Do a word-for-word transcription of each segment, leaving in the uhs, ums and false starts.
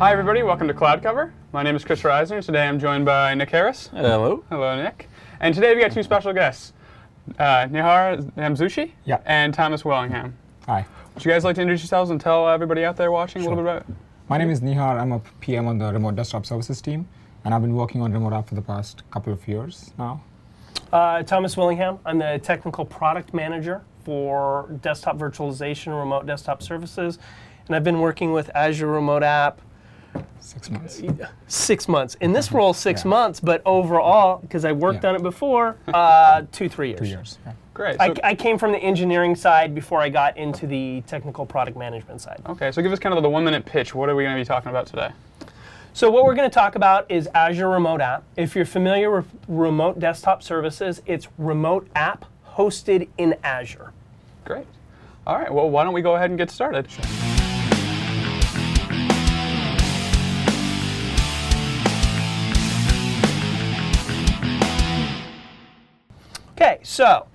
Hi everybody, welcome to Cloud Cover. My name is Chris Reisner. Today I'm joined by Nick Harris. Hello. Hello, Nick. And today we got two special guests, uh, Nihar Hamzushi yeah. and Thomas Willingham. Hi. Would you guys like to introduce yourselves and tell everybody out there watching Sure. a little bit about it? My name is Nihar. I'm a P M on the Remote Desktop Services team, and I've been working on Remote App for the past couple of years now. Uh, Thomas Willingham. I'm the technical product manager for desktop virtualization and remote desktop services, and I've been working with Azure Remote App Six months. six months. In this role, six Yeah. months, but overall, because I worked Yeah. on it before, uh, two, three years. Two years. Yeah. Great. I, So, I came from the engineering side before I got into the technical product management side. okay, so give us kind of the one-minute pitch. What are we going to be talking about today? So what we're going to talk about is Azure Remote App. If you're familiar with remote desktop services, it's remote app hosted in Azure. Great. All right, well, why don't we go ahead and get started? Sure. Okay, so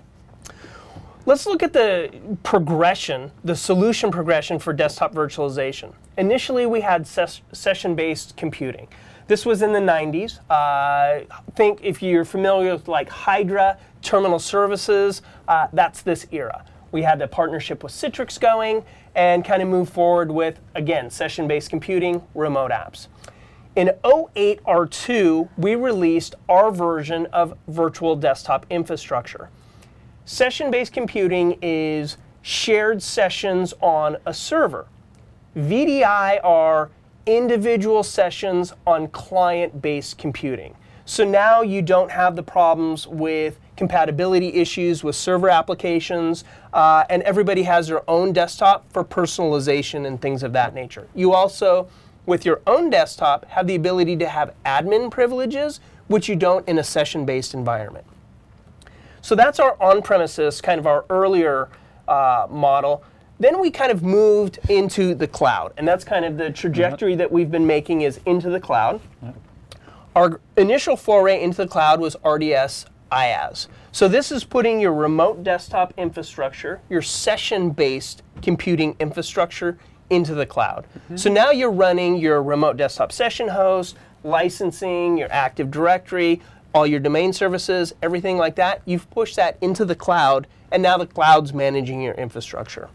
let's look at the progression, the solution progression for desktop virtualization. Initially, we had ses- session-based computing. This was in the nineties. Uh, think if you're familiar with like Hydra, terminal services, uh, that's this era. We had a partnership with Citrix going and kind of moved forward with, again, session-based computing, remote apps. In oh eight R two, we released our version of virtual desktop infrastructure. Session-based computing is shared sessions on a server. V D I are individual sessions on client-based computing. So now you don't have the problems with compatibility issues with server applications, uh, and everybody has their own desktop for personalization and things of that nature. You also, with your own desktop, have the ability to have admin privileges, which you don't in a session-based environment. So that's our on-premises, kind of our earlier uh, model. Then we kind of moved into the cloud, and that's kind of the trajectory that we've been making is into the cloud. Our initial foray into the cloud was R D S IaaS. So this is putting your remote desktop infrastructure, your session-based computing infrastructure into the cloud. Mm-hmm. So now you're running your remote desktop session host, licensing, your Active Directory, all your domain services, everything like that. You've pushed that into the cloud, and now the cloud's managing your infrastructure.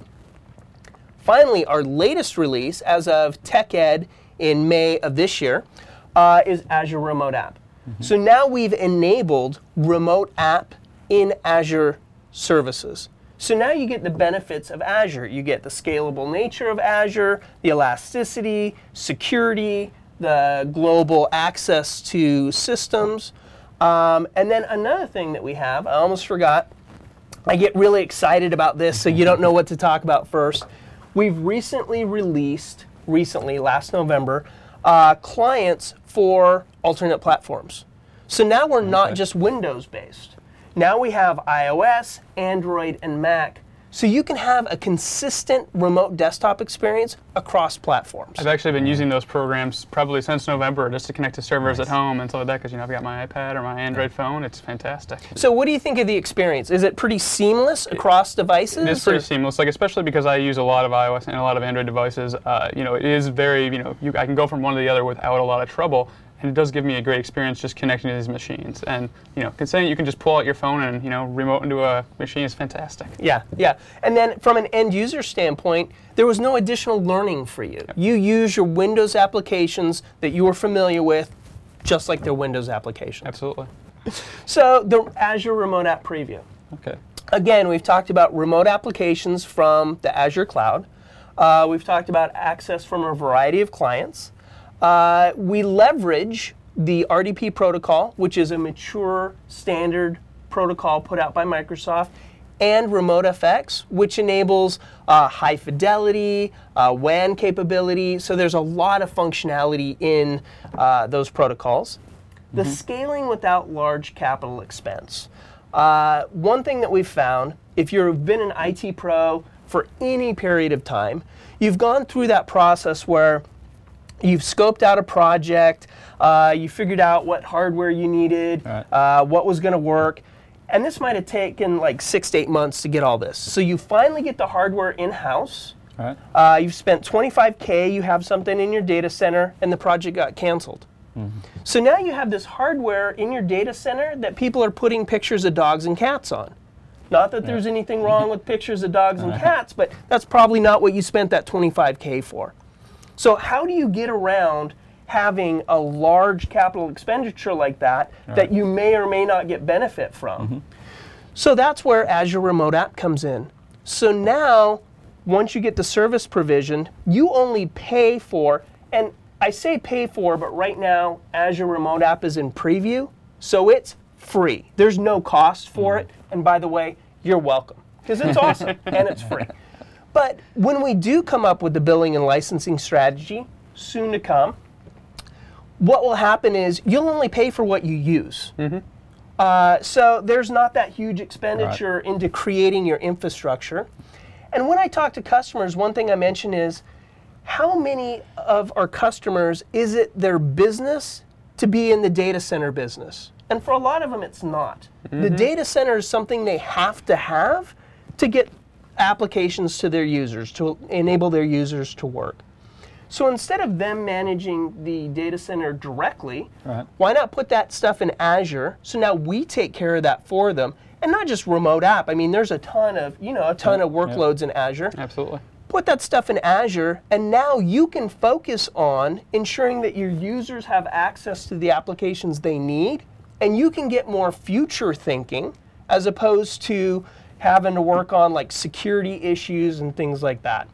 Finally, our latest release, as of TechEd in May of this year, uh, is Azure Remote App. Mm-hmm. So now we've enabled remote app in Azure services. So now you get the benefits of Azure. You get the scalable nature of Azure, the elasticity, security, the global access to systems. Um, and then another thing that we have, I almost forgot, I get really excited about this, so you don't know what to talk about first. We've recently released, recently, last November, uh, clients for alternate platforms. So now we're not Okay. just Windows-based. Now we have iOS, Android, and Mac, so you can have a consistent remote desktop experience across platforms. I've actually been using those programs probably since November just to connect to servers Nice. at home and stuff like that because, you know, I've got my iPad or my Android phone. It's fantastic. So what do you think of the experience? Is it pretty seamless across devices? It is pretty or- seamless, like especially because I use a lot of iOS and a lot of Android devices. Uh, you know, it is very, you know, you, I can go from one to the other without a lot of trouble, and it does give me a great experience just connecting to these machines. And you know, saying you can just pull out your phone and you know remote into a machine is fantastic. Yeah, yeah. And then from an end user standpoint, there was no additional learning for you. Yep. You use your Windows applications that you were familiar with, just like their Windows applications. Absolutely. So the Azure Remote App Preview. Okay. Again, we've talked about remote applications from the Azure cloud. Uh, we've talked about access from a variety of clients. Uh, we leverage the R D P protocol, which is a mature standard protocol put out by Microsoft, and RemoteFX, which enables uh, high fidelity, uh, W A N capability. So there's a lot of functionality in uh, those protocols. The scaling without large capital expense. Uh, one thing that we've found, if you've been an I T pro for any period of time, you've gone through that process where you've scoped out a project, uh, you figured out what hardware you needed, Right. uh, what was going to work, and this might have taken like six to eight months to get all this. So you finally get the hardware in-house, All right. Uh, you've spent twenty-five K, you have something in your data center, and the project got canceled. Mm-hmm. So now you have this hardware in your data center that people are putting pictures of dogs and cats on. Not that there's yeah. anything wrong with pictures of dogs and cats, but that's probably not what you spent that twenty-five K for. So how do you get around having a large capital expenditure like that right. that you may or may not get benefit from? Mm-hmm. So that's where Azure Remote App comes in. So now, once you get the service provisioned, you only pay for, and I say pay for, but right now Azure Remote App is in preview, so it's free. There's no cost for mm-hmm. it, and by the way, you're welcome, because it's awesome and it's free. But when we do come up with the billing and licensing strategy, soon to come, what will happen is you'll only pay for what you use. Mm-hmm. Uh, so there's not that huge expenditure right. into creating your infrastructure. And when I talk to customers, one thing I mention is, how many of our customers is it their business to be in the data center business? And for a lot of them, it's not. Mm-hmm. The data center is something they have to have to get applications to their users, to enable their users to work. So instead of them managing the data center directly, right. why not put that stuff in Azure? So now we take care of that for them, and not just remote app. I mean, there's a ton of, you know, a ton yeah. of workloads yeah. in Azure. Absolutely. Put that stuff in Azure, and now you can focus on ensuring that your users have access to the applications they need, and you can get more future thinking as opposed to having to work on like security issues and things like that.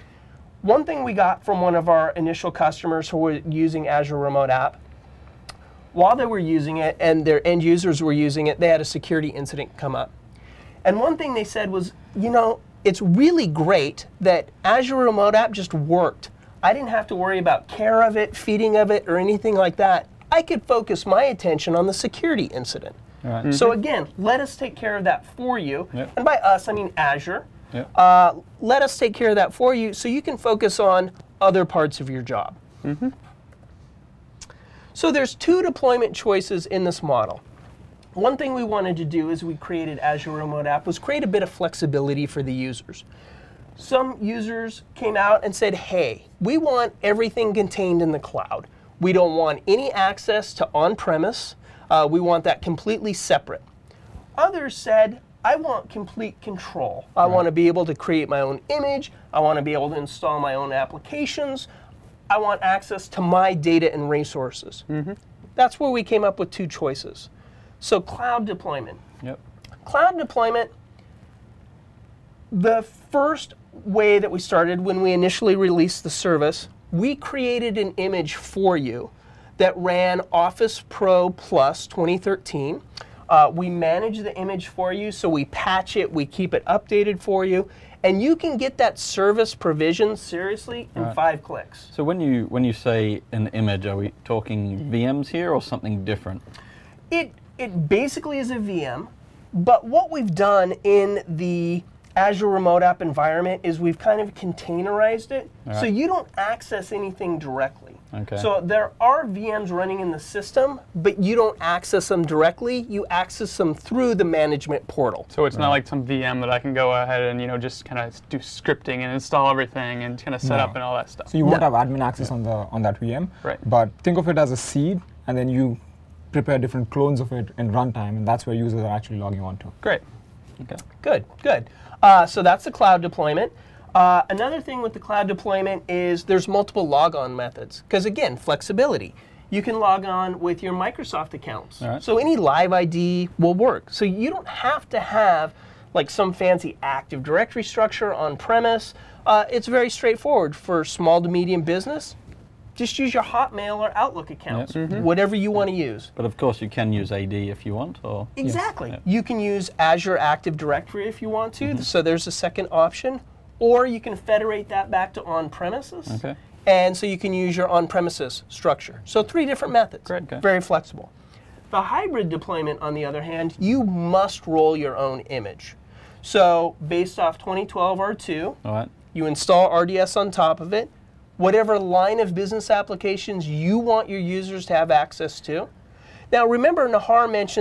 One thing we got from one of our initial customers who were using Azure Remote App, while they were using it and their end users were using it, they had a security incident come up. And one thing they said was, you know, it's really great that Azure Remote App just worked. I didn't have to worry about care of it, feeding of it, or anything like that. I could focus my attention on the security incident. Right. Mm-hmm. So again, let us take care of that for you. Yep. And by us, I mean Azure. Yep. Uh, let us take care of that for you so you can focus on other parts of your job. Mm-hmm. So there's two deployment choices in this model. One thing we wanted to do as we created Azure Remote App was create a bit of flexibility for the users. Some users came out and said, hey, we want everything contained in the cloud. We don't want any access to on-premise. Uh, we want that completely separate. Others said, I want complete control. I right. want to be able to create my own image. I want to be able to install my own applications. I want access to my data and resources. Mm-hmm. That's where we came up with two choices. So cloud deployment. Yep. Cloud deployment, the first way that we started when we initially released the service, we created an image for you that ran Office Pro Plus twenty thirteen. Uh, we manage the image for you, so we patch it, we keep it updated for you, and you can get that service provision seriously in right. five clicks. So when you when you say an image, are we talking V Ms here or something different? It it basically is a V M, but what we've done in the Azure Remote App environment is we've kind of containerized it, right. so you don't access anything directly. Okay. So there are V Ms running in the system, but you don't access them directly. You access them through the management portal. So it's right. not like some V M that I can go ahead and you know just kind of do scripting and install everything and kind of set no. up and all that stuff. So you won't no. have admin access yeah. on the on that V M. Right. But think of it as a seed, and then you prepare different clones of it in runtime, and that's where users are actually logging on to. Great. Okay. Good. Good. Uh, so that's the cloud deployment. Uh, another thing with the cloud deployment is there's multiple logon methods. Because again, flexibility. You can log on with your Microsoft accounts. Right. So any live I D will work. So you don't have to have like some fancy Active Directory structure on premise. Uh, it's very straightforward for small to medium business. Just use your Hotmail or Outlook accounts, yep. mm-hmm. whatever you want to use. But of course you can use A D if you want, or exactly. Yes. You can use Azure Active Directory if you want to. Mm-hmm. So there's a second option. Or you can federate that back to on-premises. Okay. And so you can use your on-premises structure. So three different methods. Great. Okay. Very flexible. The hybrid deployment, on the other hand, you must roll your own image. So based off twenty twelve R two, all right. you install R D S on top of it. Whatever line of business applications you want your users to have access to. Now remember, Nahar mentioned that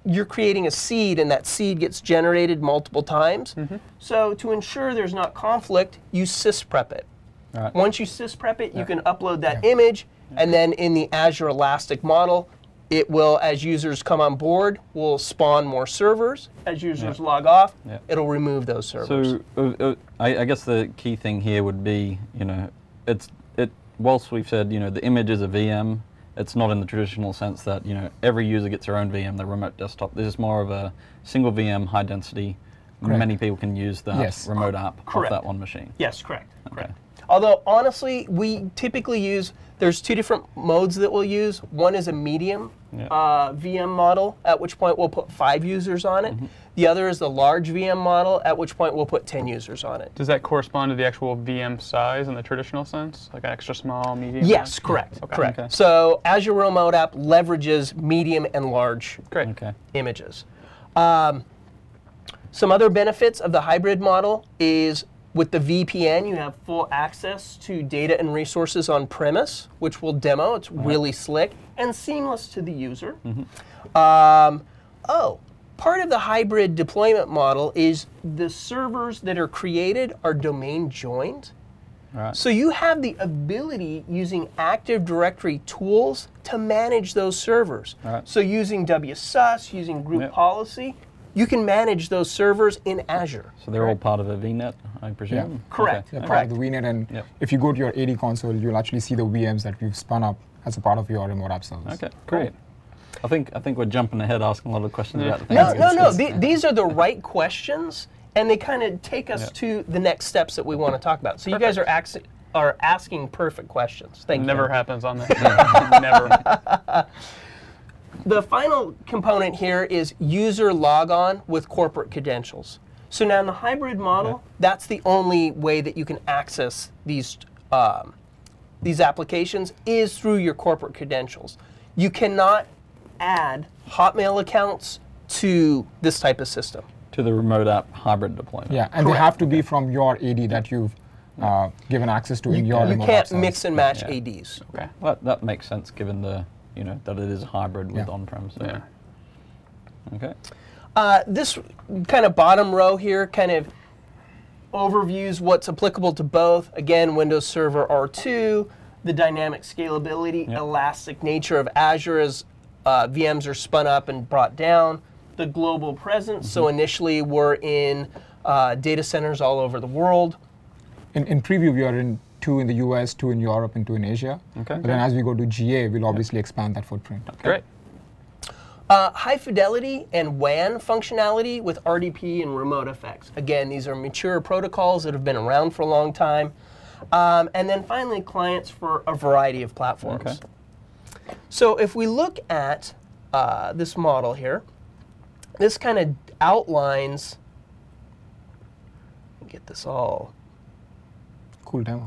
you're creating a seed, and that seed gets generated multiple times. Mm-hmm. So to ensure there's not conflict, you sysprep it. Right. Once you sysprep it, you Yeah. can upload that image, and then in the Azure Elastic model, it will, as users come on board, will spawn more servers. As users Yeah. log off, Yeah. it'll remove those servers. So uh, uh, I, I guess the key thing here would be, you know, it's it. Whilst we've said, you know, the image is a V M, it's not in the traditional sense that, you know, every user gets their own V M, their remote desktop. This is more of a single V M, high density. Correct. Many people can use that Yes. remote app Correct. off that one machine. Yes, correct. Okay. correct. Although, honestly, we typically use, there's two different modes that we'll use. One is a medium Yeah. uh, V M model, at which point we'll put five users on it. Mm-hmm. The other is the large V M model, at which point we'll put ten users on it. Does that correspond to the actual V M size in the traditional sense, like extra small, medium? Yes, correct, Okay. correct. Okay. So Azure Remote App leverages medium and large Great. Okay. images. Um, some other benefits of the hybrid model is with the V P N, you have full access to data and resources on premise, which we'll demo. It's really slick and seamless to the user. Um, oh, part of the hybrid deployment model is the servers that are created are domain joined. Right. So you have the ability using Active Directory tools to manage those servers. Right. So using W S U S, using group Yep. policy, you can manage those servers in Azure. So they're all part of a V Net, I presume? Yeah. Correct. Yeah, Okay. part of the V Net, and Yep. if you go to your A D console, you'll actually see the V Ms that we've spun up as a part of your remote app service. Okay, great. I think I think we're jumping ahead, asking a lot of questions Yeah. about the things. No, no, against no. this. The, these are the right questions, and they kind of take us Yeah. to the next steps that we want to talk about. So you guys are, ax- are asking perfect questions. Thank Never you. happens on that. Never. The final component here is user logon with corporate credentials. So now in the hybrid model, Okay. that's the only way that you can access these um, these applications is through your corporate credentials. You cannot add Hotmail accounts to this type of system. To the remote app hybrid deployment. Yeah, and Correct. they have to be from your A D that you've uh, given access to in your You remote app can't service. mix and match Yeah. A Ds. Okay. Well, that makes sense given the, you know, that it is hybrid with Yeah. on-prem. So. Yeah. Okay. Uh, this kind of bottom row here kind of overviews what's applicable to both. Again, Windows Server R two, the dynamic scalability, Yep. elastic nature of Azure as uh, V Ms are spun up and brought down, the global presence. So initially we're in uh, data centers all over the world. In, in preview, we are in two in the U S, two in Europe, and two in Asia. Okay. But then as we go to G A, we'll obviously expand that footprint. Great. Uh, high fidelity and W A N functionality with R D P and remote effects. Again, these are mature protocols that have been around for a long time. Um, and then finally, clients for a variety of platforms. Okay. So if we look at uh, this model here, this kind of outlines, get this all. Cool demo.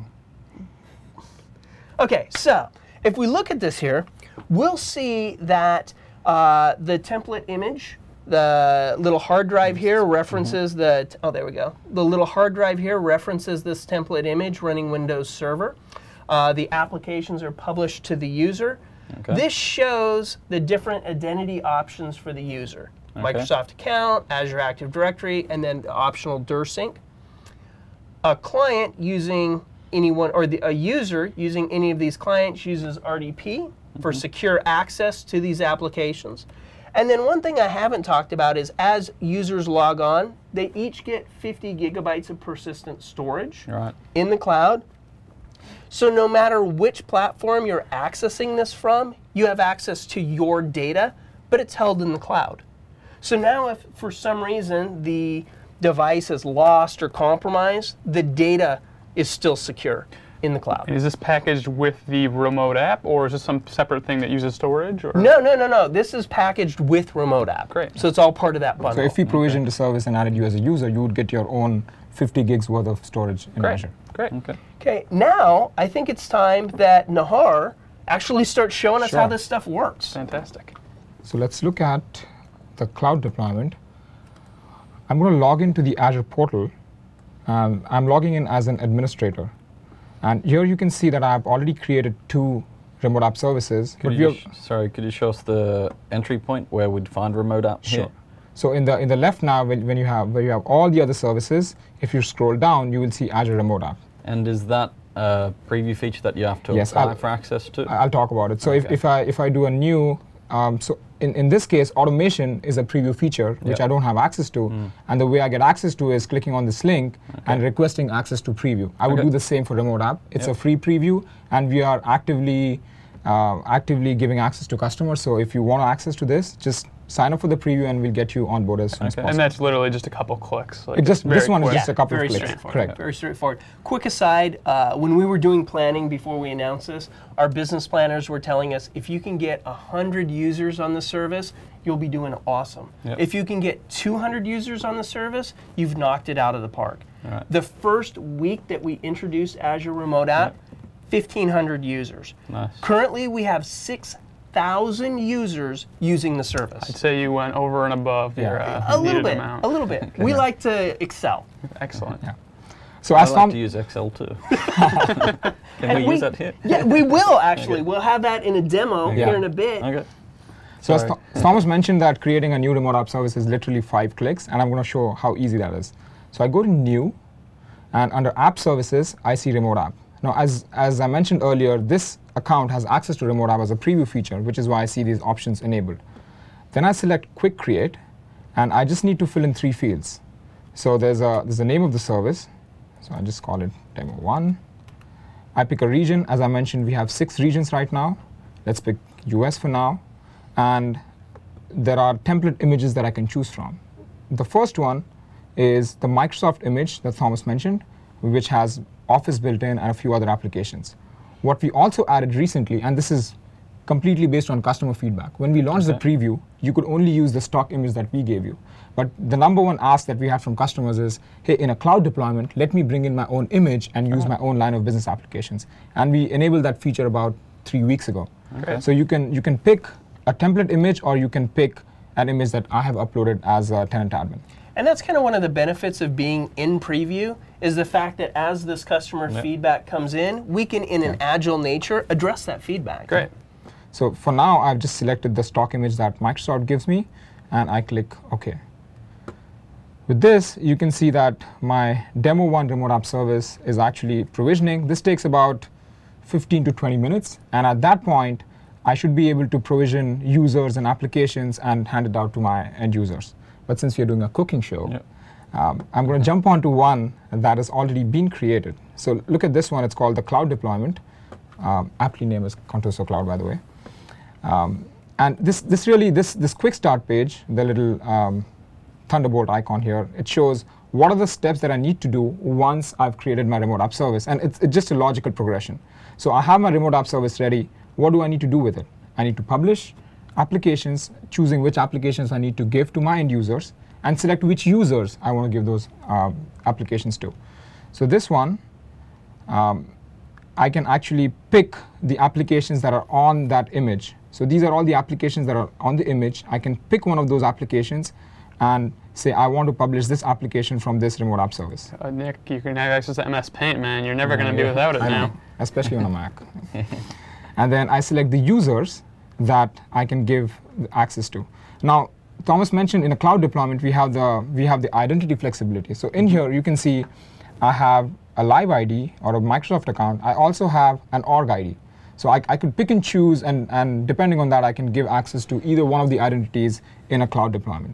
Okay, so if we look at this here, we'll see that uh, the template image, the little hard drive here references the, t- oh, there we go. The little hard drive here references this template image running Windows Server. Uh, the applications are published to the user. Okay. This shows the different identity options for the user. Okay. Microsoft account, Azure Active Directory, and then the optional DirSync. A client using anyone, or the, a user using any of these clients uses R D P for secure access to these applications. And then one thing I haven't talked about is as users log on, they each get fifty gigabytes of persistent storage Right. in the cloud. So no matter which platform you're accessing this from, you have access to your data, but it's held in the cloud. So now if for some reason the device is lost or compromised, the data is still secure in the cloud. And is this packaged with the remote app, or is this some separate thing that uses storage? Or? No, no, no, no. This is packaged with remote app. Great. So it's all part of that So bundle. if we provisioned the service and added you as a user, you would get your own fifty gigs worth of storage in Great. Azure. Great. Okay. Okay, now I think it's time that Nahar actually starts showing us how Sure. this stuff works. Fantastic. So let's look at the cloud deployment. I'm going to log into the Azure portal. Um, I'm logging in as an administrator. And here you can see that I've already created two remote app services. Could but you we sh- have, sorry, could you show us the entry point where we'd find remote app Sure. here? So in the in the left now, when, when you have where you have all the other services, if you scroll down, you will see Azure Remote App. And is that a preview feature that you have to Yes, apply I'll- for access to? I'll talk about it. So if, Okay. if I if I do a new, um, so in, in this case, automation is a preview feature which Yep. I don't have access to, and the way I get access to is clicking on this link and requesting access to preview. I would Okay. do the same for Remote App. It's Yep. a free preview, and we are actively uh, actively giving access to customers. So if you want access to this, just sign up for the preview, and we'll get you on board as soon as Okay. possible. And that's literally just a couple clicks. Like, It just it's this very one is quick. just a couple very of clicks. straightforward. Correct. Very straightforward. Quick aside, uh, when we were doing planning before we announced this, our business planners were telling us if you can get one hundred users on the service, you'll be doing awesome. Yep. If you can get two hundred users on the service, you've knocked it out of the park. Right. The first week that we introduced Azure Remote App, fifteen hundred users. Nice. Currently, we have six thousand users using the service. I'd say you went over and above your Yeah. uh, A little needed bit, amount. a little bit. We like to excel. Excellent. Yeah. So I as like Tom, to use Excel too. Can And we, we- use that here? Yeah, we will actually. We'll have that in a demo Yeah. here in a bit. Okay. So as Sorry. Tho- Thomas mentioned that creating a new remote app service is literally five clicks, and I'm going to show how easy that is. So I go to New, and under App Services, I see Remote App. Now, as, as I mentioned earlier, this account has access to Remote App as a preview feature, which is why I see these options enabled. Then I select Quick Create, and I just need to fill in three fields. So there's a there's the name of the service, so I just call it Demo one. I pick a region. As I mentioned, we have six regions right now. Let's pick U S for now. And there are template images that I can choose from. The first one is the Microsoft image that Thomas mentioned, which has Office built in and a few other applications. What we also added recently, and this is completely based on customer feedback. When we launched Okay. the preview, you could only use the stock image that we gave you. But the number one ask that we had from customers is, hey, in a cloud deployment, let me bring in my own image and use my own line of business applications. And we enabled that feature about three weeks ago. Okay. So you can you can pick a template image, or you can pick an image that I have uploaded as a tenant admin. And that's kind of one of the benefits of being in preview is the fact that as this customer Yep. feedback comes in, we can, in an agile nature, address that feedback. Great. So for now, I've just selected the stock image that Microsoft gives me, and I click OK. With this, you can see that my Demo one remote app service is actually provisioning. This takes about fifteen to twenty minutes, and at that point, I should be able to provision users and applications and hand it out to my end users. But since we're doing a cooking show, Yep. um, I'm going to jump onto one that has already been created. So look at this one. It's called the Cloud Deployment. Um, aptly named as Contoso Cloud, by the way. Um, and this, this really, this, this quick start page, the little um, Thunderbolt icon here, it shows what are the steps that I need to do once I've created my remote app service. And it's, it's just a logical progression. So I have my remote app service ready. What do I need to do with it? I need to publish applications, choosing which applications I need to give to my end users, and select which users I want to give those um, applications to. So this one, um, I can actually pick the applications that are on that image. So these are all the applications that are on the image. I can pick one of those applications and say, I want to publish this application from this remote app service. Uh, Nick, you can have access to M S Paint, man. You're never going to be Yeah, without it I now. know, especially on a Mac. And then I select the users that I can give access to. Now, Thomas mentioned in a cloud deployment, we have the we have the identity flexibility. So in here, you can see I have a live I D or a Microsoft account. I also have an org I D. So I, I could pick and choose, and, and depending on that, I can give access to either one of the identities in a cloud deployment.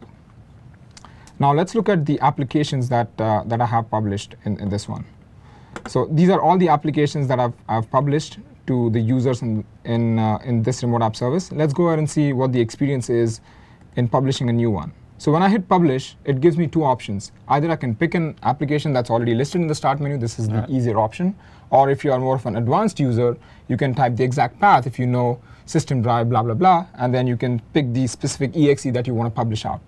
Now let's look at the applications that, uh, that I have published in, in this one. So these are all the applications that I've, I've published to the users in, in, uh, in this remote app service. Let's go ahead and see what the experience is in publishing a new one. So when I hit publish, it gives me two options. Either I can pick an application that's already listed in the start menu. This is the easier option. Or if you are more of an advanced user, you can type the exact path if you know system drive, blah, blah, blah, and then you can pick the specific E X E that you want to publish out.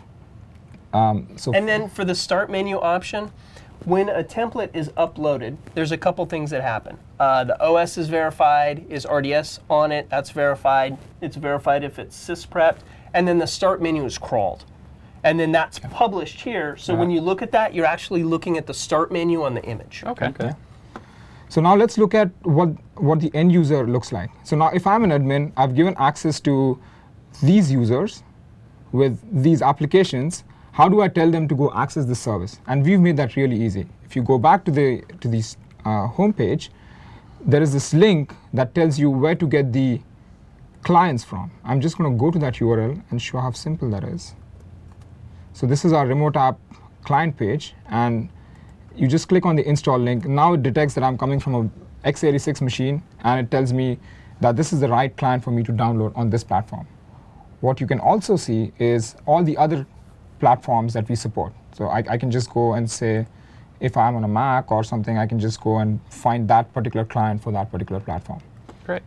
Um, so And then for the start menu option, when a template is uploaded, there's a couple things that happen. Uh, the O S is verified, is R D S on it, that's verified. It's verified if it's sysprepped, and then the start menu is crawled. And then that's published here, so when you look at that, you're actually looking at the start menu on the image. Okay. Okay. So now let's look at what, what the end user looks like. So now if I'm an admin, I've given access to these users with these applications. How do I tell them to go access this service? And we've made that really easy. If you go back to the to the uh, home page, there is this link that tells you where to get the clients from. I'm just going to go to that U R L and show how simple that is. So this is our remote app client page, and you just click on the install link. Now it detects that I'm coming from a x eighty-six machine, and it tells me that this is the right client for me to download on this platform. What you can also see is all the other platforms that we support. So I, I can just go and say, if I'm on a Mac or something, I can just go and find that particular client for that particular platform. Great.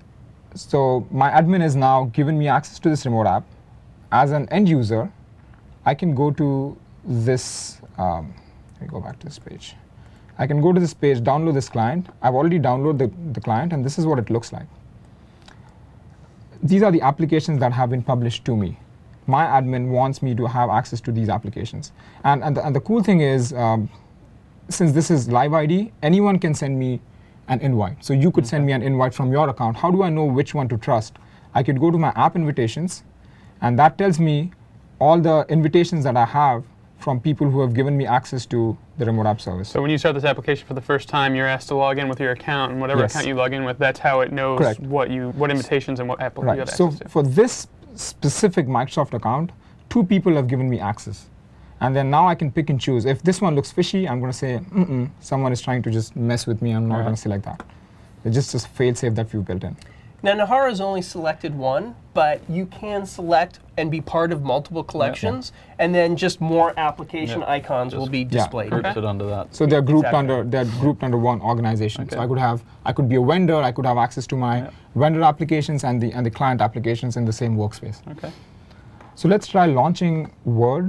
So my admin has now given me access to this remote app. As an end user, I can go to this, um, let me go back to this page. I can go to this page, download this client. I've already downloaded the, the client, and this is what it looks like. These are the applications that have been published to me. My admin wants me to have access to these applications. And, and, the, and the cool thing is, um, since this is Live I D, anyone can send me an invite. So you could okay. send me an invite from your account. How do I know which one to trust? I could go to my app invitations, and that tells me all the invitations that I have from people who have given me access to the remote app service. So when you start this application for the first time, you're asked to log in with your account, and whatever yes. account you log in with, that's how it knows Correct. what you, what invitations and what app right. you have so access to. For this specific Microsoft account, two people have given me access. And then now I can pick and choose. If this one looks fishy, I'm going to say, mm-mm, someone is trying to just mess with me. I'm not right. going to select that. It's just a fail-safe that we've built in. Now, Nahara's only selected one, but you can select and be part of multiple collections, yep. and then just more application yep. icons just will be displayed. Yeah, groups it under that. So they're grouped exactly. under they're grouped under one organization. Okay. So I could have I could be a vendor. I could have access to my yep. vendor applications and the and the client applications in the same workspace. Okay. So let's try launching Word.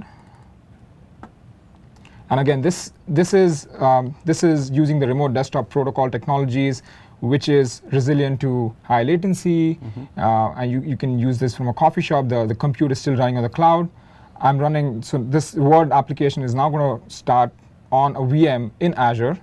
And again, this this is um, this is using the remote desktop protocol technologies, which is resilient to high latency, mm-hmm. uh, and you, you can use this from a coffee shop. The, the compute is still running on the cloud. I'm running, so this Word application is now going to start on a V M in Azure.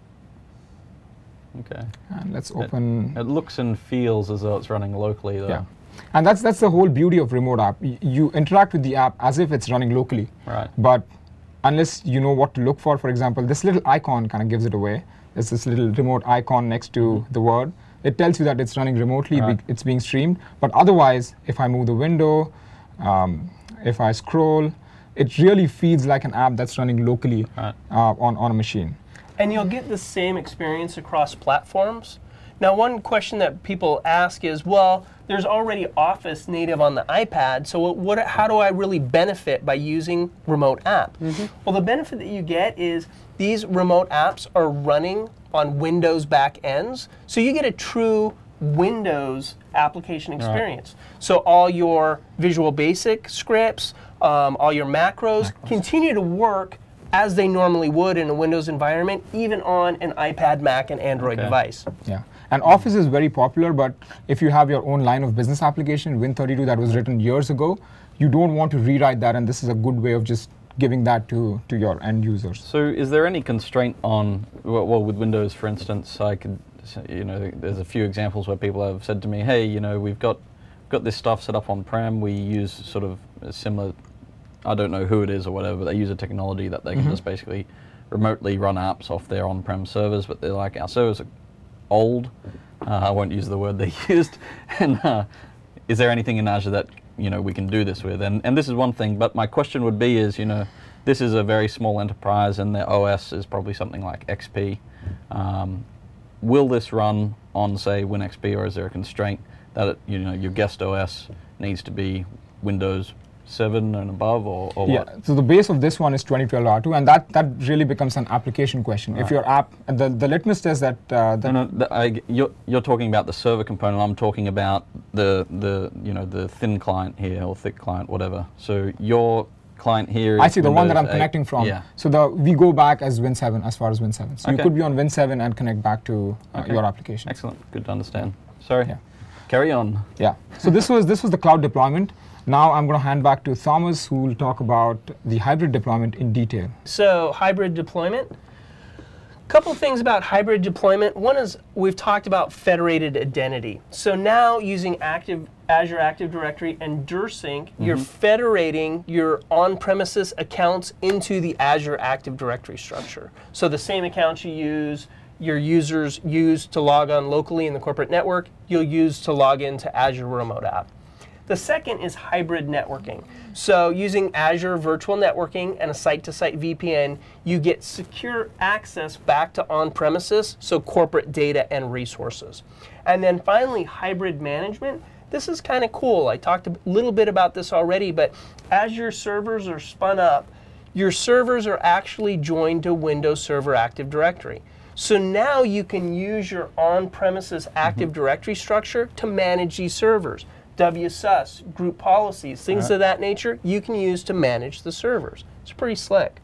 Okay. And let's open. It, it looks and feels as though it's running locally, though. Yeah. And that's that's the whole beauty of remote app. Y- you interact with the app as if it's running locally. Right. But unless you know what to look for, for example, this little icon kind of gives it away. There's this little remote icon next to mm-hmm. the Word. It tells you that it's running remotely, right. be, it's being streamed. But otherwise, if I move the window, um, if I scroll, it really feels like an app that's running locally right. uh, on, on a machine. And you'll get the same experience across platforms. Now, one question that people ask is, well, there's already Office native on the iPad, so what, what, how do I really benefit by using remote app? Mm-hmm. Well, the benefit that you get is these remote apps are running on Windows back ends, so you get a true Windows application experience. Right. So all your Visual Basic scripts, um, all your macros, macros continue to work as they normally would in a Windows environment, even on an iPad, Mac, and Android okay. device. Yeah. And Office is very popular, but if you have your own line of business application, Win thirty-two, that was written years ago, you don't want to rewrite that, and this is a good way of just giving that to, to your end users. So is there any constraint on, well, well, with Windows, for instance, I could, you know, there's a few examples where people have said to me, hey, you know, we've got, got this stuff set up on-prem, we use sort of a similar, I don't know who it is or whatever, but they use a technology that they can mm-hmm. just basically remotely run apps off their on-prem servers, but they're like, our servers are old, uh, I won't use the word they used, and uh, is there anything in Azure that, you know, we can do this with? And, and this is one thing, but my question would be is, you know, this is a very small enterprise and their O S is probably something like X P. Um, will this run on, say, WinXP, or is there a constraint that, it, you know, your guest O S needs to be Windows seven and above, or, or yeah, what? So the base of this one is twenty twelve R two, and that, that really becomes an application question. Right. If your app, the, the litmus test that... Uh, that no, no, the, I, you're, you're talking about the server component, I'm talking about the, the, you know, the thin client here, or thick client, whatever. So your client here is I see, the Windows one that I'm eight. Connecting from. Yeah. So the we go back as Win seven, as far as Win seven. So okay. you could be on Win seven and connect back to uh, okay. your application. Excellent, good to understand. Sorry, yeah. Carry on. Yeah, so this was, this was the cloud deployment. Now I'm going to hand back to Thomas, who will talk about the hybrid deployment in detail. So hybrid deployment, couple things about hybrid deployment. One is we've talked about federated identity. So now using Active Azure Active Directory and DirSync, mm-hmm. you're federating your on-premises accounts into the Azure Active Directory structure. So the same accounts you use, your users use to log on locally in the corporate network, you'll use to log into Azure Remote App. The second is hybrid networking. So using Azure Virtual Networking and a site-to-site V P N, you get secure access back to on-premises, so corporate data and resources. And then finally, hybrid management. This is kind of cool. I talked a little bit about this already, but as your servers are spun up, your servers are actually joined to Windows Server Active Directory. So now you can use your on-premises Active mm-hmm. Directory structure to manage these servers. W S U S, group policies, things right. of that nature, you can use to manage the servers. It's pretty slick.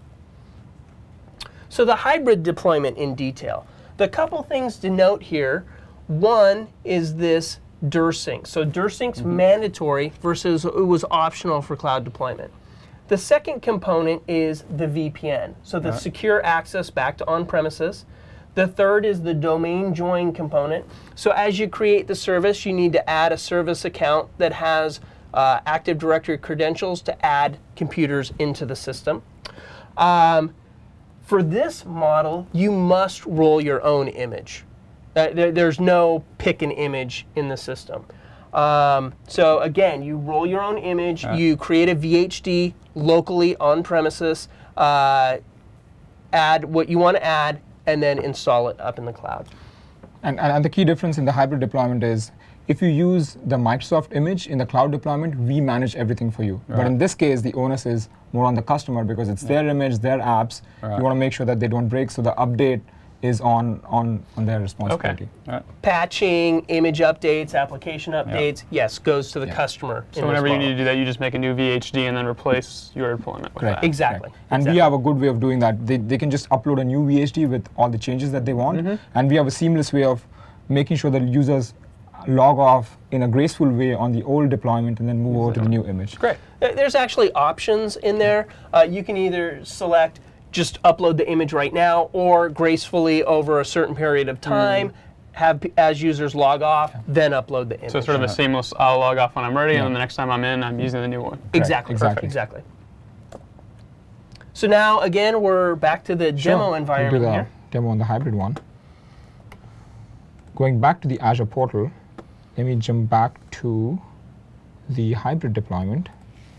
So the hybrid deployment in detail. The couple things to note here, one is this DirSync. So DirSync's mm-hmm. mandatory versus it was optional for cloud deployment. The second component is the V P N, so the right. secure access back to on-premises. The third is the domain join component. So as you create the service, you need to add a service account that has uh, Active Directory credentials to add computers into the system. Um, for this model, you must roll your own image. Uh, there, there's no pick an image in the system. Um, so again, you roll your own image, right. you create a V H D locally on premises, uh, add what you want to add, and then install it up in the cloud. And, and, and the key difference in the hybrid deployment is if you use the Microsoft image in the cloud deployment, we manage everything for you. Right. But in this case, the onus is more on the customer because it's yeah. their image, their apps. Right. You want to make sure that they don't break, so the update is on, on, on their responsibility. Okay. Right. Patching, image updates, application updates, yeah. yes, goes to the yeah. customer. So whenever you need to do that, you just make a new V H D and then replace your deployment with Correct. that. Exactly. Right. And exactly. we have a good way of doing that. They, they can just upload a new V H D with all the changes that they want, mm-hmm. and we have a seamless way of making sure that users log off in a graceful way on the old deployment and then move exactly. over to the new image. Great. There's actually options in there. Uh, you can either select just upload the image right now, or gracefully over a certain period of time, mm. have as users log off, yeah. then upload the image. So sort of a seamless, I'll log off when I'm ready, yeah. and then the next time I'm in, I'm using the new one. Exactly, exactly. exactly. So now, again, we're back to the sure. demo environment we'll do the here. Demo on the hybrid one. Going back to the Azure portal, let me jump back to the hybrid deployment.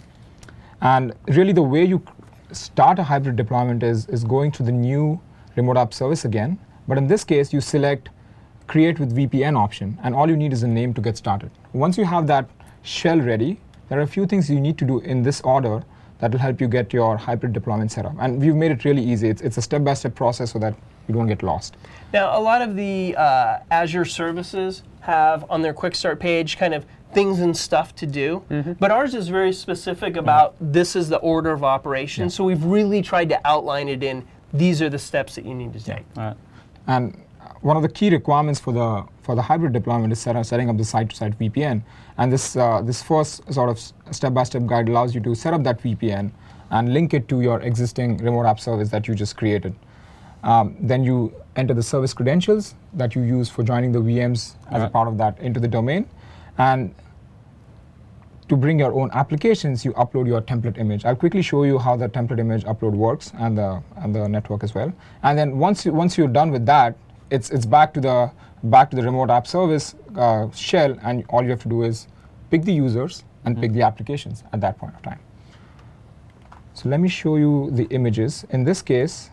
And really the way you start a hybrid deployment is, is going to the new remote app service again. But in this case, you select create with V P N option, and all you need is a name to get started. Once you have that shell ready, there are a few things you need to do in this order that will help you get your hybrid deployment set up. And we've made it really easy. It's, it's a step-by-step process so that you don't get lost. Now, a lot of the uh, Azure services have on their quick start page kind of things and stuff to do, mm-hmm. but ours is very specific about mm-hmm. this is the order of operations. Yeah. So we've really tried to outline it in these are the steps that you need to take. Yeah. All right. And one of the key requirements for the for the hybrid deployment is set up, setting up the site-to-site V P N. And this uh, this first sort of step-by-step guide allows you to set up that V P N and link it to your existing remote app service that you just created. Um, then you enter the service credentials that you use for joining the V Ms as right. a part of that into the domain. And to bring your own applications, you upload your template image. I'll quickly show you how the template image upload works and the and the network as well. And then once you, once you're done with that, it's it's back to the back to the remote app service uh, shell, and all you have to do is pick the users and mm-hmm. pick the applications at that point of time. So let me show you the images. In this case,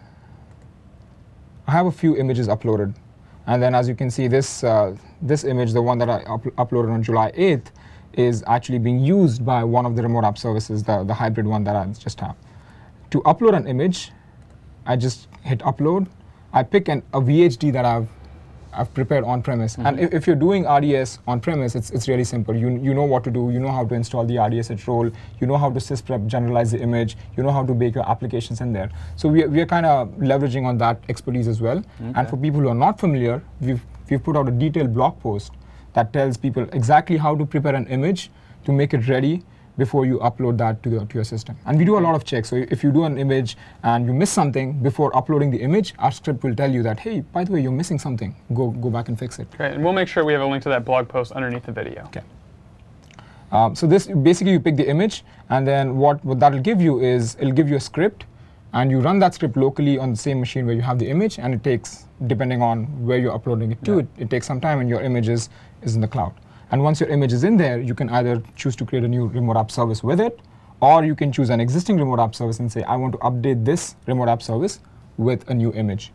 I have a few images uploaded, and then as you can see, this uh, this image, the one that I up uploaded on July eighth, is actually being used by one of the remote app services, the, the hybrid one that I just have. To upload an image, I just hit upload. I pick an, a V H D that I've I've prepared on premise. Mm-hmm. And if, if you're doing R D S on premise, it's it's really simple. You you know what to do. You know how to install the R D S H role. You know how to sysprep generalize the image. You know how to bake your applications in there. So we we are kind of leveraging on that expertise as well. Okay. And for people who are not familiar, we've we've put out a detailed blog post that tells people exactly how to prepare an image to make it ready before you upload that to, the, to your system. And we do a lot of checks. So if you do an image and you miss something before uploading the image, our script will tell you that, hey, by the way, you're missing something. Go go back and fix it. Great, and we'll make sure we have a link to that blog post underneath the video. Okay. Um, so this basically you pick the image, and then what, what that'll give you is it'll give you a script, and you run that script locally on the same machine where you have the image, and it takes, depending on where you're uploading it to, Yeah. it, it takes some time, and your image is, is in the cloud. And once your image is in there, you can either choose to create a new remote app service with it, or you can choose an existing remote app service and say, I want to update this remote app service with a new image.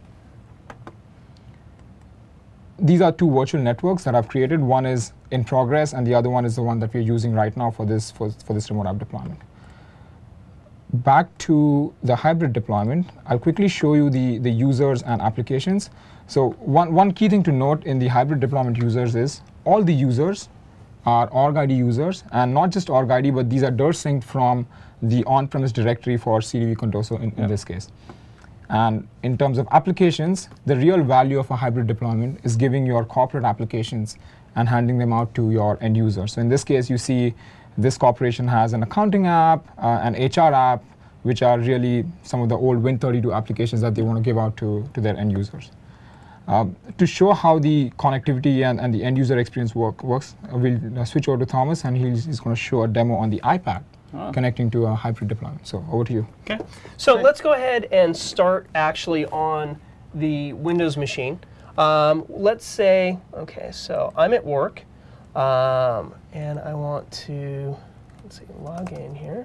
These are two virtual networks that I've created. One is in progress, and the other one is the one that we're using right now for this, for, for this remote app deployment. Back to the hybrid deployment, I'll quickly show you the, the users and applications. So one, one key thing to note in the hybrid deployment users is all the users are org I D users, and not just org I D, but these are dir synced from the on-premise directory for C D V Contoso in, in Yeah. this case. And in terms of applications, the real value of a hybrid deployment is giving your corporate applications and handing them out to your end user. So in this case, you see this corporation has an accounting app, uh, an H R app, which are really some of the old Win thirty-two applications that they want to give out to, to their end users. Um, to show how the connectivity and, and the end user experience work, works, uh, we'll uh, switch over to Thomas, and he's, he's going to show a demo on the iPad Oh. connecting to a hybrid deployment. So over to you. Okay. So Okay. let's go ahead and start actually on the Windows machine. Um, let's say, okay, so I'm at work, um, and I want to, let's see, log in here.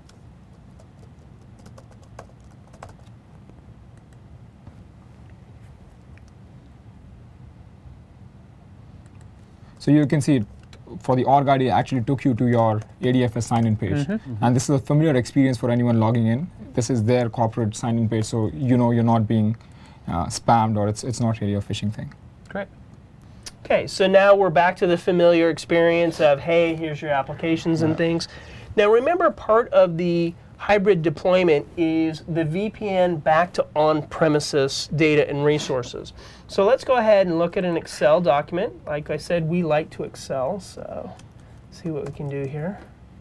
So you can see for the org I D, it actually took you to your A D F S sign-in page. And this is a familiar experience for anyone logging in. This is their corporate sign-in page, so you know you're not being uh, spammed, or it's, it's not really a phishing thing. Great. Okay, so now we're back to the familiar experience of, hey, here's your applications and things. Now remember, part of the hybrid deployment is the V P N back to on-premises data and resources. So let's go ahead and look at an Excel document. Like I said, we like to Excel, so see what we can do here.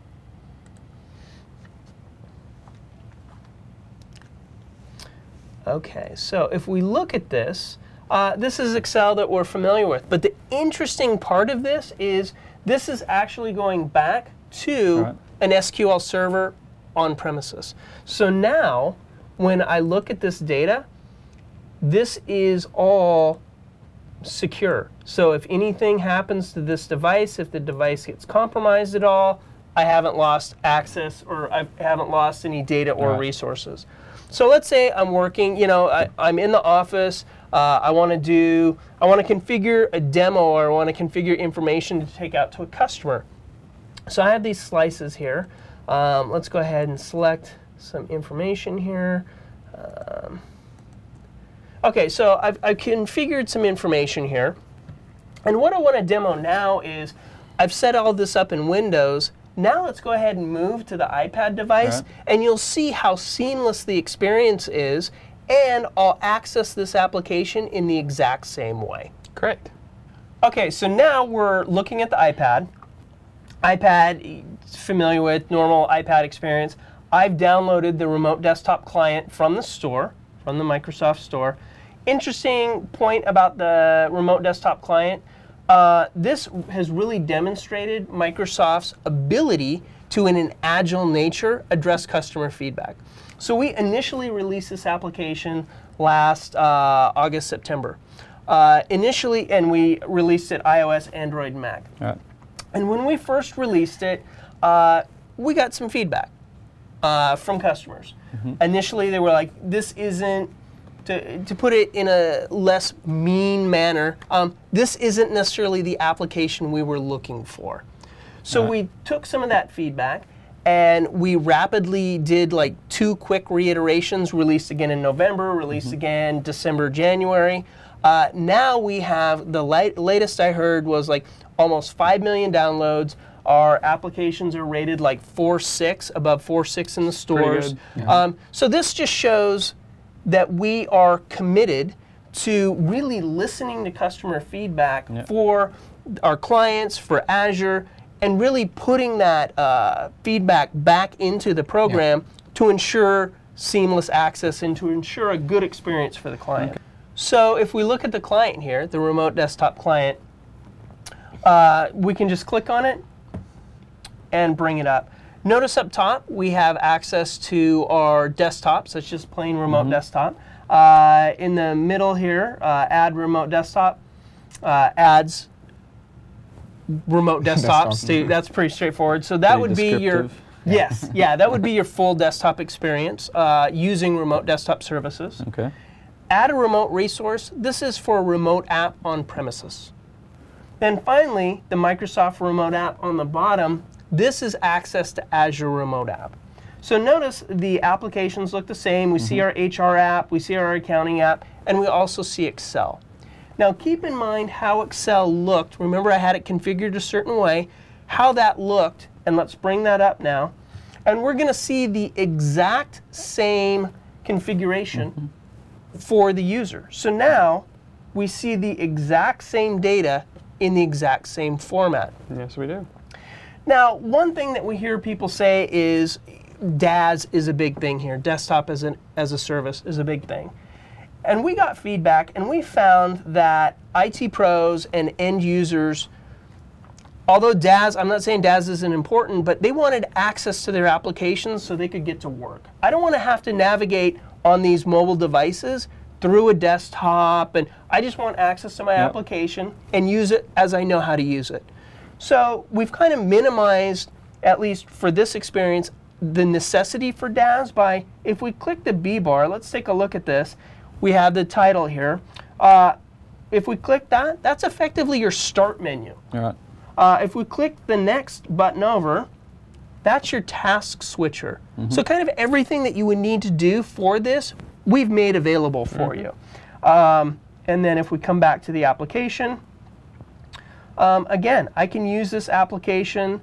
Okay, so if we look at this, uh, this is Excel that we're familiar with. But the interesting part of this is this is actually going back to Right. an S Q L server on premises. So now, when I look at this data, this is all secure. So if anything happens to this device, if the device gets compromised at all, I haven't lost access, or I haven't lost any data or Right. resources. So let's say I'm working, you know, I, I'm in the office, uh, I want to do, I want to configure a demo, or I want to configure information to take out to a customer. So I have these slices here. Um, let's go ahead and select some information here. Um, okay, so I've, I've configured some information here. And what I want to demo now is I've set all this up in Windows. Now let's go ahead and move to the iPad device, Right. and you'll see how seamless the experience is, and I'll access this application in the exact same way. Great. Okay, so now we're looking at the iPad. iPad, familiar with, normal iPad experience. I've downloaded the remote desktop client from the store, from the Microsoft Store. Interesting point about the remote desktop client. Uh, this has really demonstrated Microsoft's ability to, in an agile nature, address customer feedback. So we initially released this application last uh, August, September. Uh, initially, and we released it iOS, Android, Mac. Right. And when we first released it, uh, we got some feedback uh, from customers. Initially, they were like, this isn't, to, to put it in a less mean manner, um, this isn't necessarily the application we were looking for. So Right. we took some of that feedback, and we rapidly did like two quick reiterations, released again in November, released again December, January. Uh, now we have, the late, latest I heard was like almost five million downloads. Our applications are rated like four six, above four six in the stores. good. Um, so this just shows that we are committed to really listening to customer feedback Yeah. for our clients, for Azure, and really putting that uh, feedback back into the program Yeah. to ensure seamless access and to ensure a good experience for the client. Okay. So if we look at the client here, the remote desktop client, uh, we can just click on it and bring it up. Notice up top we have access to our desktops. That's just plain remote mm-hmm. desktop. Uh, in the middle here, uh, add remote desktop, uh, adds remote desktops. to, that's pretty straightforward. So that Pretty would be your yes, yeah, that would be your full desktop experience uh, using remote desktop services. Okay. Add a remote resource. This is for a remote app on premises. Then finally, the Microsoft Remote App on the bottom. This is access to Azure Remote App. So notice the applications look the same. We mm-hmm. see our H R app, we see our accounting app, and we also see Excel. Now keep in mind how Excel looked. Remember I had it configured a certain way, how that looked, and let's bring that up now. And we're going to see the exact same configuration mm-hmm. for the user. So now we see the exact same data in the exact same format. Yes, we do. Now, one thing that we hear people say is D A S is a big thing here. Desktop as, an, as a service is a big thing. And we got feedback, and we found that I T pros and end users, although D A S, I'm not saying D A S isn't important, but they wanted access to their applications so they could get to work. I don't want to have to navigate on these mobile devices through a desktop, and I just want access to my yep. application and use it as I know how to use it. So we've kind of minimized, at least for this experience, the necessity for D A S by, if we click the B bar, let's take a look at this. We have the title here. Uh, if we click that, that's effectively your start menu. All right. Uh, if we click the next button over, that's your task switcher. Mm-hmm. So kind of everything that you would need to do for this, we've made available for mm-hmm. you. Um, and then if we come back to the application, um, again, I can use this application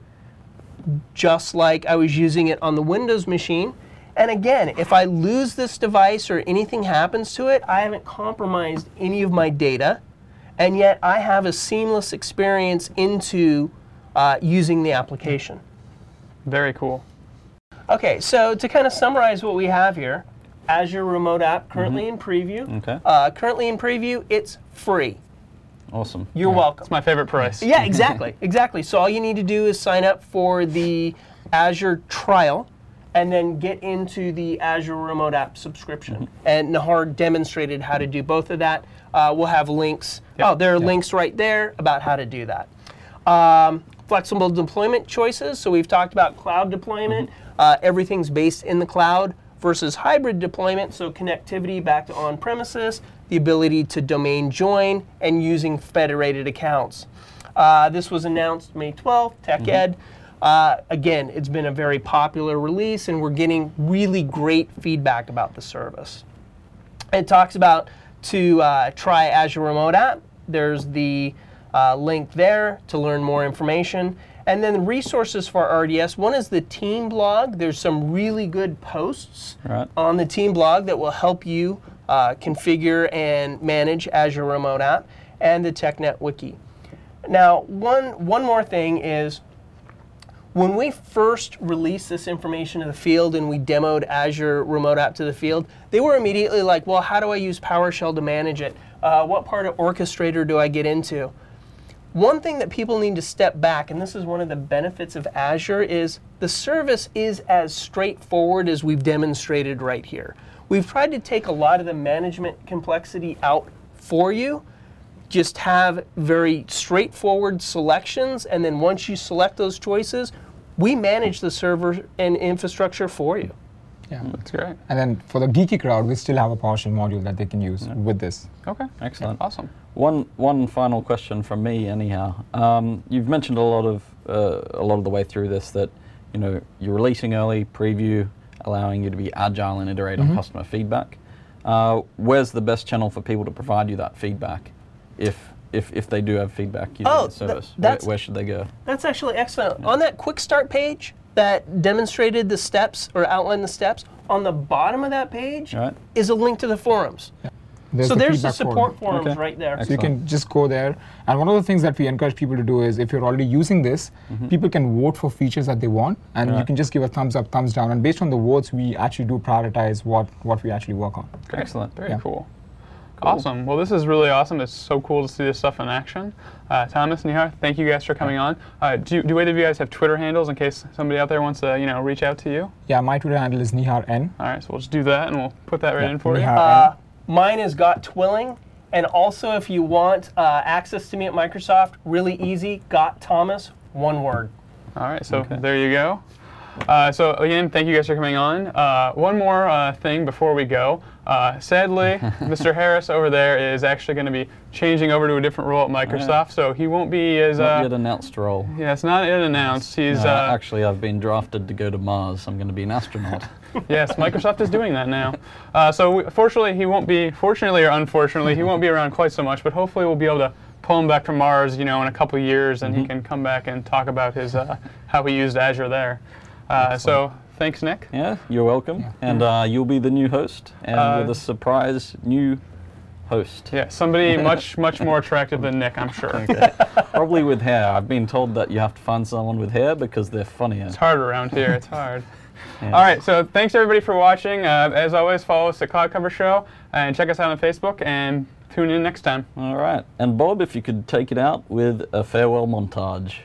just like I was using it on the Windows machine. And again, if I lose this device or anything happens to it, I haven't compromised any of my data, and yet I have a seamless experience into uh, using the application. Very cool. Okay, so to kind of summarize what we have here, Azure Remote App currently mm-hmm. in preview. Okay. Uh, currently in preview, it's free. Awesome. You're yeah. welcome. It's my favorite price. Yeah, exactly, exactly. So all you need to do is sign up for the Azure trial and then get into the Azure Remote App subscription. Mm-hmm. And Nahar demonstrated how to do both of that. Uh, we'll have links. Yep. Oh, there are yep. links right there about how to do that. Um, flexible deployment choices. So we've talked about cloud deployment. Mm-hmm. uh, everything's based in the cloud versus hybrid deployment. So connectivity back to on-premises, the ability to domain join, and using federated accounts. Uh, this was announced May twelfth, TechEd. Mm-hmm. Uh, again, it's been a very popular release, and we're getting really great feedback about the service. It talks about to uh, try Azure Remote App. There's the uh, link there to learn more information. And then the resources for R D S. One is the team blog. There's some really good posts right. on the team blog that will help you uh, configure and manage Azure Remote App, and the TechNet Wiki. Now, one, one more thing is, when we first released this information to the field and we demoed Azure Remote App to the field, they were immediately like, well, how do I use PowerShell to manage it? Uh, what part of Orchestrator do I get into? One thing that people need to step back, and this is one of the benefits of Azure, is the service is as straightforward as we've demonstrated right here. We've tried to take a lot of the management complexity out for you. Just have very straightforward selections, and then once you select those choices, we manage the server and infrastructure for you. Yeah, that's great. And then for the geeky crowd, we still have a PowerShell module that they can use yeah. with this. Okay, excellent, yeah, awesome. One one final question from me, anyhow. Um, you've mentioned a lot of uh, a lot of the way through this that you know you're releasing early, preview, allowing you to be agile and iterate mm-hmm. on customer feedback. Uh, where's the best channel for people to provide you that feedback? If if if they do have feedback using oh, the service, th- that's, where, where should they go? That's actually excellent. Yeah. On that quick start page that demonstrated the steps or outlined the steps, on the bottom of that page right. is a link to the forums. Yeah. There's So the there's the feedback support forum. forums Okay. right there. So you can just go there. And one of the things that we encourage people to do is if you're already using this, people can vote for features that they want, and you Right. can just give a thumbs up, thumbs down. And based on the votes, we actually do prioritize what, what we actually work on. Excellent. Very Yeah. cool. Awesome. Well, this is really awesome. It's so cool to see this stuff in action. Uh, Thomas, Nihar, thank you guys for coming on. Uh, do, do either of you guys have Twitter handles in case somebody out there wants to, you know, reach out to you? Yeah, my Twitter handle is Nihar N. All right, so we'll just do that, and we'll put that right Yeah, in for you. Nihar. Uh, mine is Got Twilling. And also, if you want uh, access to me at Microsoft, really easy, Got Thomas, one word. All right, so Okay. there you go. Uh, so again, thank you guys for coming on. Uh, one more uh, thing before we go. Uh, sadly, Mister Harris over there is actually going to be changing over to a different role at Microsoft, so he won't be as. Not Uh, yet announced role. yeah, it's not yet announced. He's. Uh, Uh, actually, I've been drafted to go to Mars. I'm going to be an astronaut. yes, Microsoft is doing that now. Uh, so we, fortunately, he won't be. Fortunately or unfortunately, he won't be around quite so much. But hopefully, we'll be able to pull him back from Mars, you know, in a couple of years, and he can come back and talk about his uh, how he used Azure there. Uh, so thanks, Nick. Yeah, you're welcome. And uh, you'll be the new host, and Uh, with a surprise new host. Yeah, somebody much much more attractive than Nick, I'm sure. Okay. Probably with hair. I've been told that you have to find someone with hair because they're funnier. It's hard around here. It's hard. Yeah. All right, so thanks everybody for watching. Uh, as always, follow us at Cloud Cover Show and check us out on Facebook and tune in next time. All right. And Bob, if you could take it out with a farewell montage.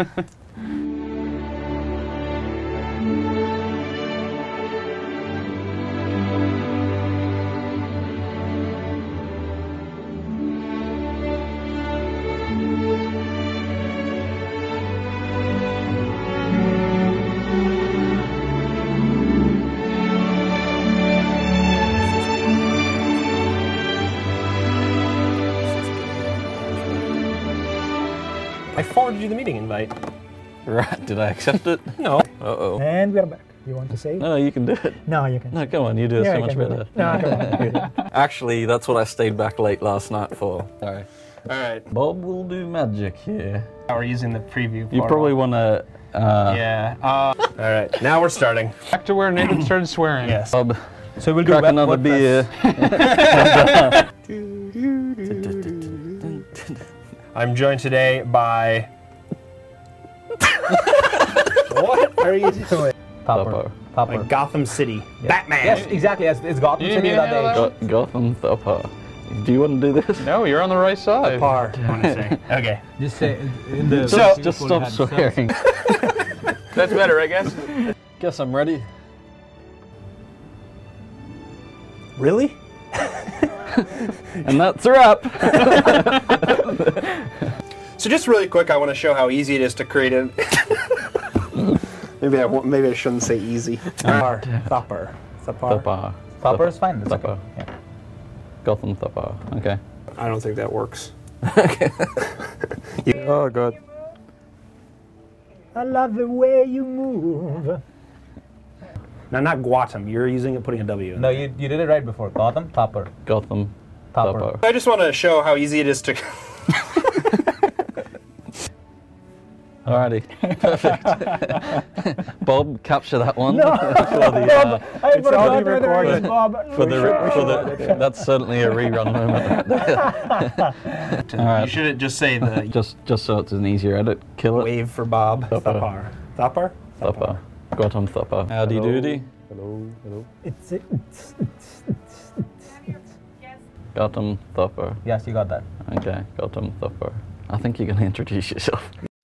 I forwarded you the meeting invite. Right. Did I accept it? No. Uh-oh. And we're back. You want to say? No, you can do it. No, you can. No, come on. You do it Yeah, so I much can do better. it. No, come on. Actually, that's what I stayed back late last night for. Sorry. All right. Bob will do magic here. Now we're using the preview. You portal. probably want to. Uh, Yeah. Uh, all right. Now we're starting. Back to where Nathan started swearing. Yes. Bob, So we'll do crack web- another WordPress. beer. I'm joined today by. What are you doing? Thopper. Topper. Like Gotham City. Batman. Yes, exactly. It's, it's Gotham You didn't City mean that to handle day. that? Go- Gotham Thopper. Do you want to do this? No, you're on the right side. Par. I want to say. Okay. Just say in the. So- Just stop swearing. That's better, I guess. Guess I'm ready. Really? And that's a wrap. So just really quick, I want to show how easy it is to create it. maybe I won't- maybe I shouldn't say easy. Par. Thopper. It's a par. Thopper. Topper is fine. It's Topper. okay. Yeah. Gotham Thopper. Okay. I don't think that works. Oh, God. I love the way you move. Now, not Guatem. You're using it, putting a W in. No, you, you did it right before. Gotham, Topper. Gotham Topper. Thopper. I just want to show how easy it is to. Alrighty. Perfect. Bob, capture that one. No. for the, uh, I forgot already whether it was recorded. Bob. for the, for the, that's certainly a rerun moment. You Alright. should just say the Just, just so it's an easier edit. Kill it. Wave for Bob. Thopper. Thopper. Thopper? Thopper. Gotham Thopper. Howdy doody. It's, it's, it's, Gotham Thopper. yes, you got that. Okay, Gotham Thopper. I think you're going to introduce yourself.